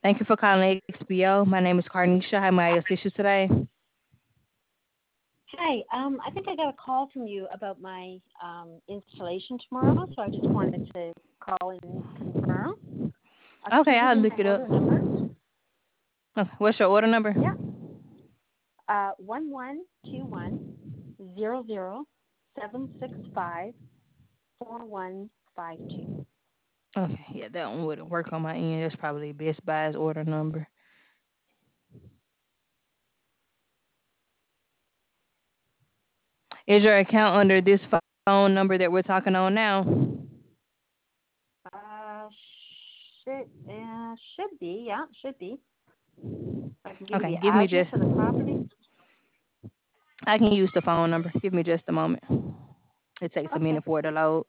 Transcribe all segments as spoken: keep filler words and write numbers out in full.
Thank you for calling X B O. My name is Carnisha. How may I assist you today? Hi, um, I think I got a call from you about my um, installation tomorrow, so I just wanted to call and confirm. Uh, can Okay, you give I'll me look my it up. order number? Okay, what's your order number? Yeah, uh, one one two one zero zero seven six five four one five two. Okay, yeah, that one wouldn't work on my end. That's probably Best Buy's order number. Is your account under this phone number that we're talking on now? Uh, should uh, should be, yeah, should be. I can give you Okay, the give me address just. of the property. I can use the phone number. Give me just a moment. It takes a Okay. minute for it to load.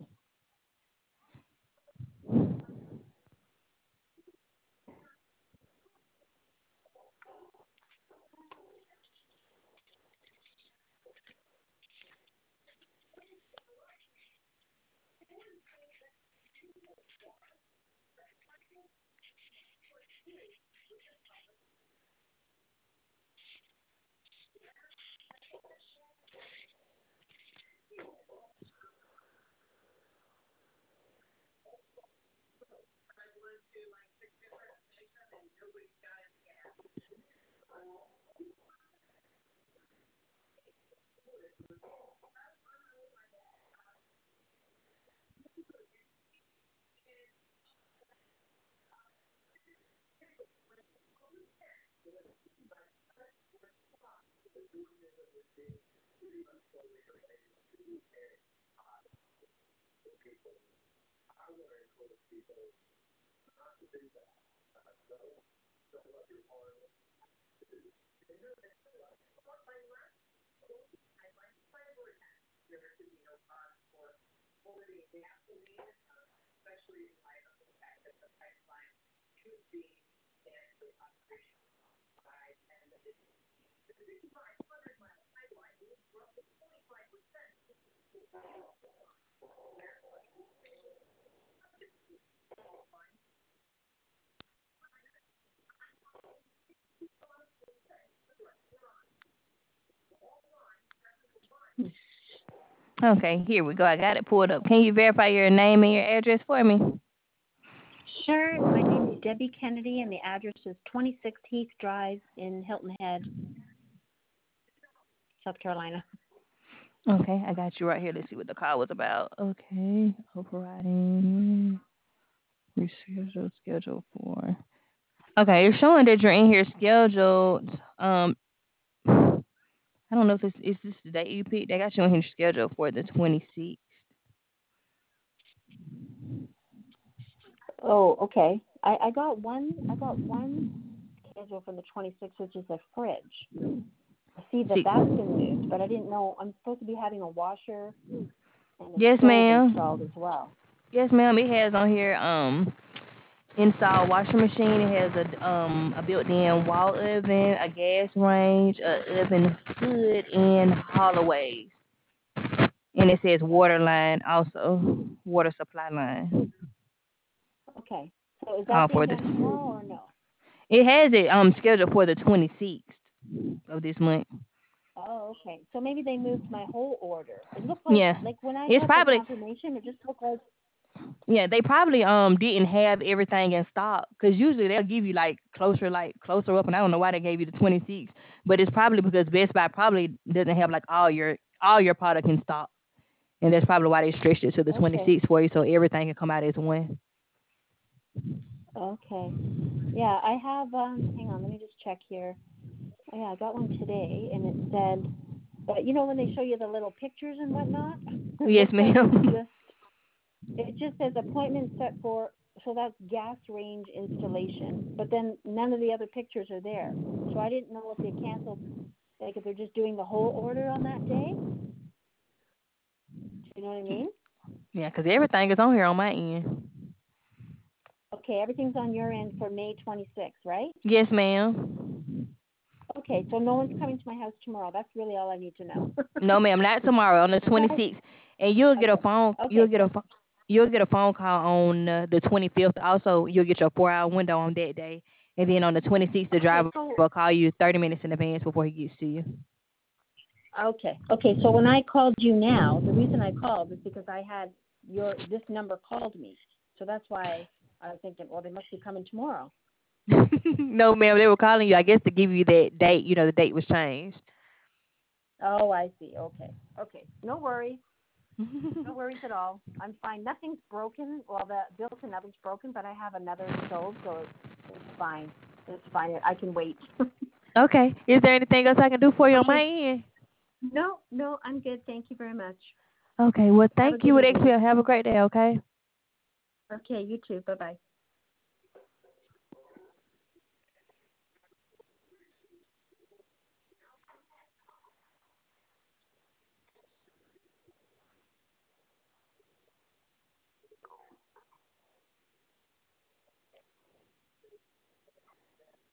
Okay, here we go. I got it pulled up. Can you verify your name and your address for me? Sure. My name is Debbie Kennedy, and the address is twenty-six Heath Drive in Hilton Head, South Carolina. Okay, I got you right here. Let's see what the call was about. Okay, overriding reschedule schedule for. Okay, you're showing that you're in here scheduled. Um, I don't know if this is this the date you picked. They got you in here scheduled for the twenty-sixth. Oh, okay. I, I got one. I got one schedule for the twenty-sixth, which is a fridge. I see that See, that's been moved, but I didn't know I'm supposed to be having a washer and a yes, stove installed ma'am. as well. Yes, ma'am. It has on here um installed washing machine. It has a um a built-in wall oven, a gas range, a oven hood, and hallways. And it says water line also, water supply line. Okay. So is Uh, that being for this, done tomorrow or no? it has it um scheduled for the twenty-sixth of this month. Oh, okay. So maybe they moved my whole order. It looked like Yeah, like when I it's got the probably confirmation, it just looked like yeah they probably um didn't have everything in stock because usually they'll give you like closer like closer up, and I don't know why they gave you the twenty-sixth, but it's probably because Best Buy probably doesn't have like all your all your product in stock, and that's probably why they stretched it to the okay, twenty-sixth for you so everything can come out as one. okay. Yeah, I have um hang on, let me just check here. Oh, yeah, I got one today and it said but you know when they show you the little pictures and whatnot, it Yes, looks like it's ma'am. just it just says appointment set for so that's gas range installation. But then none of the other pictures are there. So I didn't know if they canceled like if they're just doing the whole order on that day. Do you know what I mean? Yeah, because everything is on here on my end. Okay, everything's on your end for May twenty-sixth, right? Yes, ma'am. Okay, so no one's coming to my house tomorrow. That's really all I need to know. No, ma'am, not tomorrow on the twenty-sixth, and you'll get a Okay. phone. You'll Okay, get a so phone. You'll get a phone call on uh, the twenty-fifth. Also, you'll get your four-hour window on that day. And then on the twenty-sixth, the Okay, driver so will call you thirty minutes in advance before he gets to you. okay, okay. So when I called you now, the reason I called is because I had your this number called me, so that's why I was thinking, well, they must be coming tomorrow. No, ma'am, they were calling you, I guess, to give you that date. You know, the date was changed. Oh, I see. Okay, okay. No worries. No worries at all. I'm fine. Nothing's broken. Well, the built-in nothing's broken, but I have another stove, so it's, it's fine. It's fine. I can wait. Okay. Is there anything else I can do for you on my Okay. end? No, no, I'm good. Thank you very much. Okay. Well, Have a thank you good with evening. X P L. Have a great day, okay? Okay, you too. Bye-bye.